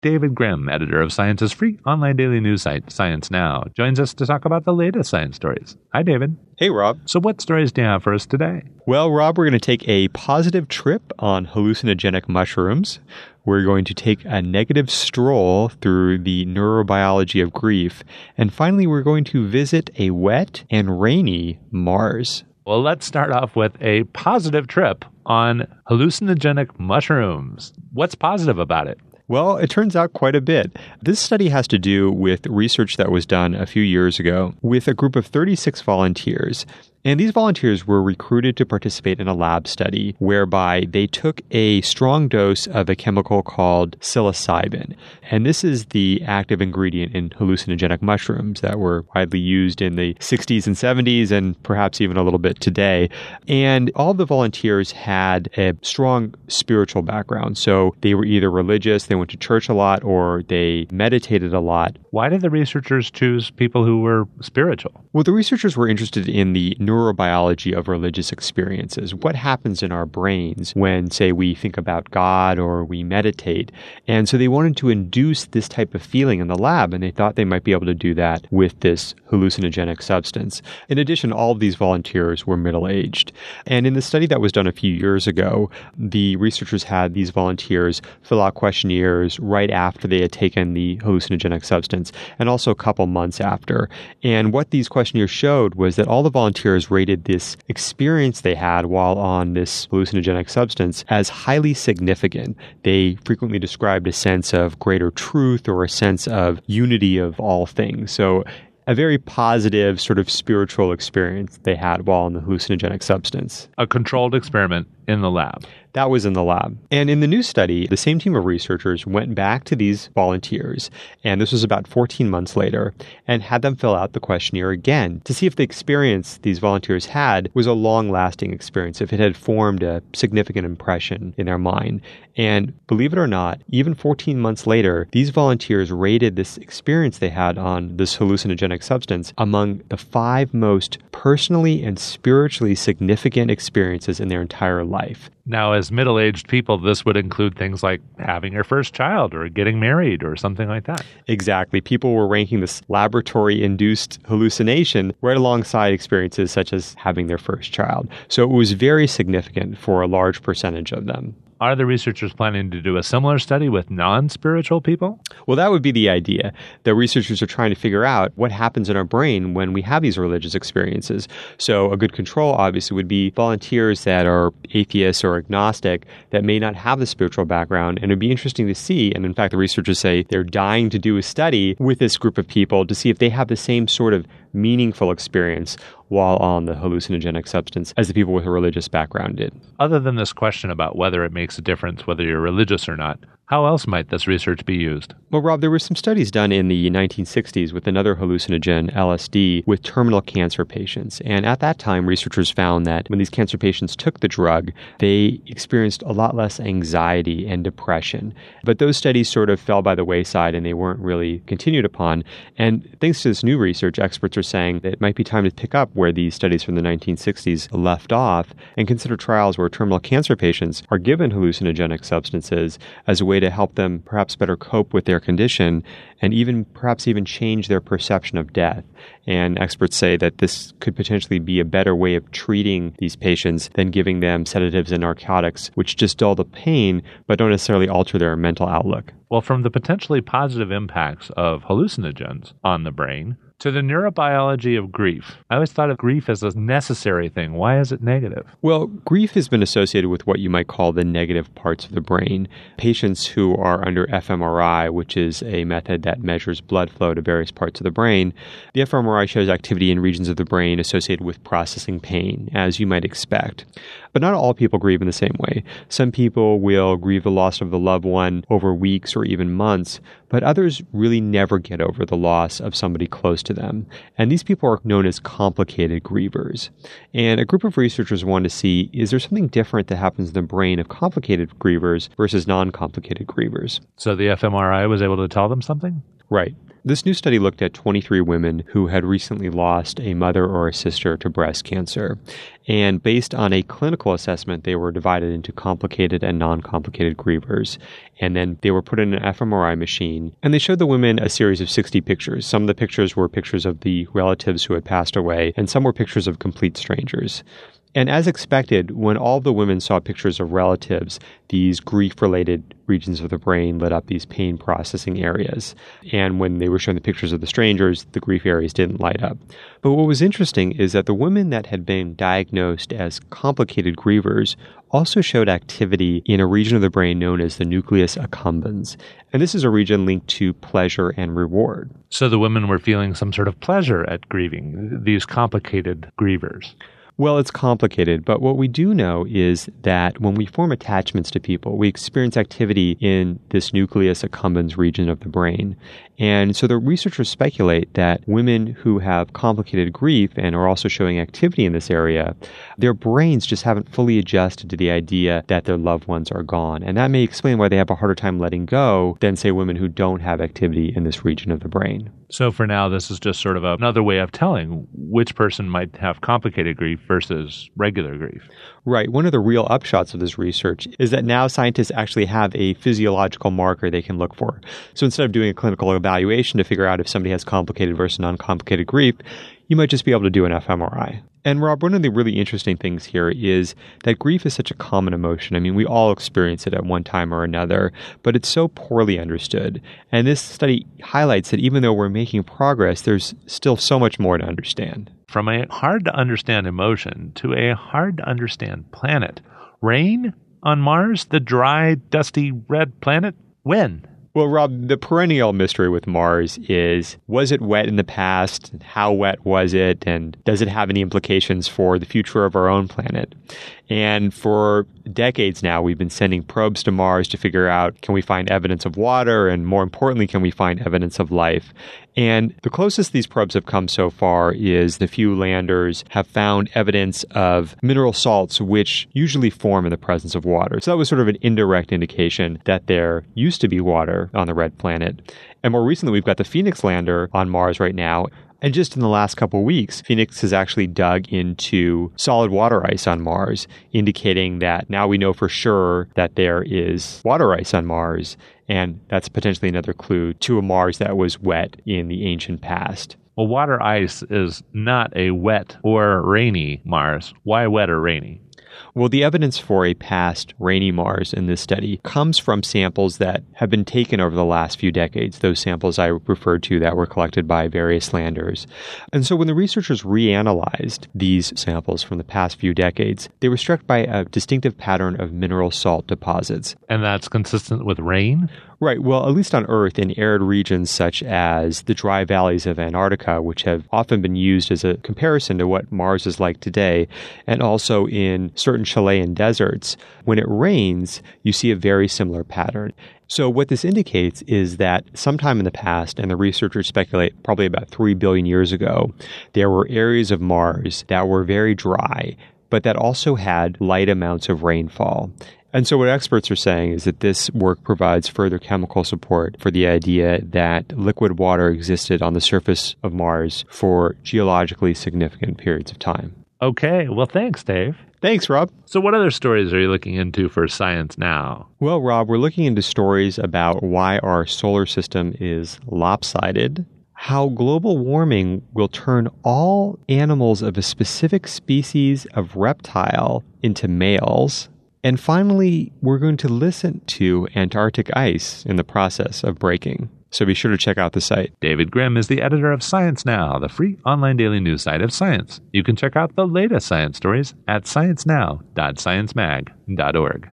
David Grimm, editor of Science's free online daily news site, Science Now, joins us to talk about the latest science stories. Hi, David. Hey, Rob. So what stories do you have for us today? Well, Rob, we're going to take a positive trip on hallucinogenic mushrooms. We're going to take a negative stroll through the neurobiology of grief. And finally, we're going to visit a wet and rainy Mars. Well, let's start off with a positive trip on hallucinogenic mushrooms. What's positive about it? Well, it turns out quite a bit. This study has to do with research that was done a few years ago with a group of 36 volunteers. And these volunteers were recruited to participate in a lab study whereby they took a strong dose of a chemical called psilocybin. And this is the active ingredient in hallucinogenic mushrooms that were widely used in the 60s and 70s and perhaps even a little bit today. And all of the volunteers had a strong spiritual background. So they were either religious, they went to church a lot, or they meditated a lot. Why did the researchers choose people who were spiritual? Well, the researchers were interested in the neurobiology of religious experiences. What happens in our brains when, say, we think about God or we meditate? And so they wanted to induce this type of feeling in the lab, and they thought they might be able to do that with this hallucinogenic substance. In addition, all of these volunteers were middle-aged. And in the study that was done a few years ago, the researchers had these volunteers fill out questionnaires right after they had taken the hallucinogenic substance, and also a couple months after. And what these questionnaires showed was that all the volunteers rated this experience they had while on this hallucinogenic substance as highly significant. They frequently described a sense of greater truth or a sense of unity of all things. So a very positive sort of spiritual experience they had while on the hallucinogenic substance. A controlled experiment in the lab. That was in the lab. And in the new study, the same team of researchers went back to these volunteers, and this was about 14 months later, and had them fill out the questionnaire again to see if the experience these volunteers had was a long-lasting experience, if it had formed a significant impression in their mind. And believe it or not, even 14 months later, these volunteers rated this experience they had on this hallucinogenic substance among the 5 most personally and spiritually significant experiences in their entire life. Now, as middle-aged people, this would include things like having your first child or getting married or something like that. Exactly. People were ranking this laboratory-induced hallucination right alongside experiences such as having their first child. So it was very significant for a large percentage of them. Are the researchers planning to do a similar study with non-spiritual people? Well, that would be the idea. The researchers are trying to figure out what happens in our brain when we have these religious experiences. So a good control, obviously, would be volunteers that are atheists or agnostic that may not have the spiritual background. And it would be interesting to see, and in fact, the researchers say they're dying to do a study with this group of people to see if they have the same sort of meaningful experience while on the hallucinogenic substance as the people with a religious background did. Other than this question about whether it makes a difference whether you're religious or not, how else might this research be used? Well, Rob, there were some studies done in the 1960s with another hallucinogen, LSD, with terminal cancer patients. And at that time, researchers found that when these cancer patients took the drug, they experienced a lot less anxiety and depression. But those studies sort of fell by the wayside and they weren't really continued upon. And thanks to this new research, experts are saying that it might be time to pick up where these studies from the 1960s left off and consider trials where terminal cancer patients are given hallucinogenic substances as a way to help them perhaps better cope with their condition and perhaps even change their perception of death. And experts say that this could potentially be a better way of treating these patients than giving them sedatives and narcotics, which just dull the pain but don't necessarily alter their mental outlook. Well, from the potentially positive impacts of hallucinogens on the brain to the neurobiology of grief. I always thought of grief as a necessary thing. Why is it negative? Well, grief has been associated with what you might call the negative parts of the brain. Patients who are under fMRI, which is a method that measures blood flow to various parts of the brain, the fMRI shows activity in regions of the brain associated with processing pain, as you might expect. But not all people grieve in the same way. Some people will grieve the loss of the loved one over weeks or even months, but others really never get over the loss of somebody close to them. And these people are known as complicated grievers. And a group of researchers wanted to see, is there something different that happens in the brain of complicated grievers versus non-complicated grievers? So the fMRI was able to tell them something? Right. This new study looked at 23 women who had recently lost a mother or a sister to breast cancer. And based on a clinical assessment, they were divided into complicated and non-complicated grievers. And then they were put in an fMRI machine, and they showed the women a series of 60 pictures. Some of the pictures were pictures of the relatives who had passed away, and some were pictures of complete strangers. And as expected, when all the women saw pictures of relatives, these grief-related regions of the brain lit up, these pain processing areas. And when they were shown the pictures of the strangers, the grief areas didn't light up. But what was interesting is that the women that had been diagnosed as complicated grievers also showed activity in a region of the brain known as the nucleus accumbens. And this is a region linked to pleasure and reward. So the women were feeling some sort of pleasure at grieving, these complicated grievers. Well, it's complicated, but what we do know is that when we form attachments to people, we experience activity in this nucleus accumbens region of the brain. And so the researchers speculate that women who have complicated grief and are also showing activity in this area, their brains just haven't fully adjusted to the idea that their loved ones are gone. And that may explain why they have a harder time letting go than, say, women who don't have activity in this region of the brain. So for now, this is just sort of another way of telling which person might have complicated grief versus regular grief. Right. One of the real upshots of this research is that now scientists actually have a physiological marker they can look for. So instead of doing a clinical evaluation to figure out if somebody has complicated versus non-complicated grief, you might just be able to do an fMRI. And Rob, one of the really interesting things here is that grief is such a common emotion. I mean, we all experience it at one time or another, but it's so poorly understood. And this study highlights that even though we're making progress, there's still so much more to understand. From a hard-to-understand emotion to a hard-to-understand planet. Rain on Mars, the dry, dusty, red planet? When? Well, Rob, the perennial mystery with Mars is, was it wet in the past? How wet was it? And does it have any implications for the future of our own planet? And for decades now, we've been sending probes to Mars to figure out, can we find evidence of water? And more importantly, can we find evidence of life? And the closest these probes have come so far is the few landers have found evidence of mineral salts, which usually form in the presence of water. So that was sort of an indirect indication that there used to be water on the red planet. And more recently, we've got the Phoenix lander on Mars right now. And just in the last couple of weeks, Phoenix has actually dug into solid water ice on Mars, indicating that now we know for sure that there is water ice on Mars. And that's potentially another clue to a Mars that was wet in the ancient past. Well, water ice is not a wet or rainy Mars. Why wet or rainy? Well, the evidence for a past rainy Mars in this study comes from samples that have been taken over the last few decades, those samples I referred to that were collected by various landers. And so when the researchers reanalyzed these samples from the past few decades, they were struck by a distinctive pattern of mineral salt deposits. And that's consistent with rain? Right. Well, at least on Earth, in arid regions such as the dry valleys of Antarctica, which have often been used as a comparison to what Mars is like today, and also in certain Chilean deserts, when it rains, you see a very similar pattern. So what this indicates is that sometime in the past, and the researchers speculate probably about 3 billion years ago, there were areas of Mars that were very dry, but that also had light amounts of rainfall. And so what experts are saying is that this work provides further chemical support for the idea that liquid water existed on the surface of Mars for geologically significant periods of time. Okay, well, thanks, Dave. Thanks, Rob. So what other stories are you looking into for Science Now? Well, Rob, we're looking into stories about why our solar system is lopsided, how global warming will turn all animals of a specific species of reptile into males, and finally, we're going to listen to Antarctic ice in the process of breaking. So be sure to check out the site. David Grimm is the editor of Science Now, the free online daily news site of science. You can check out the latest science stories at sciencenow.sciencemag.org.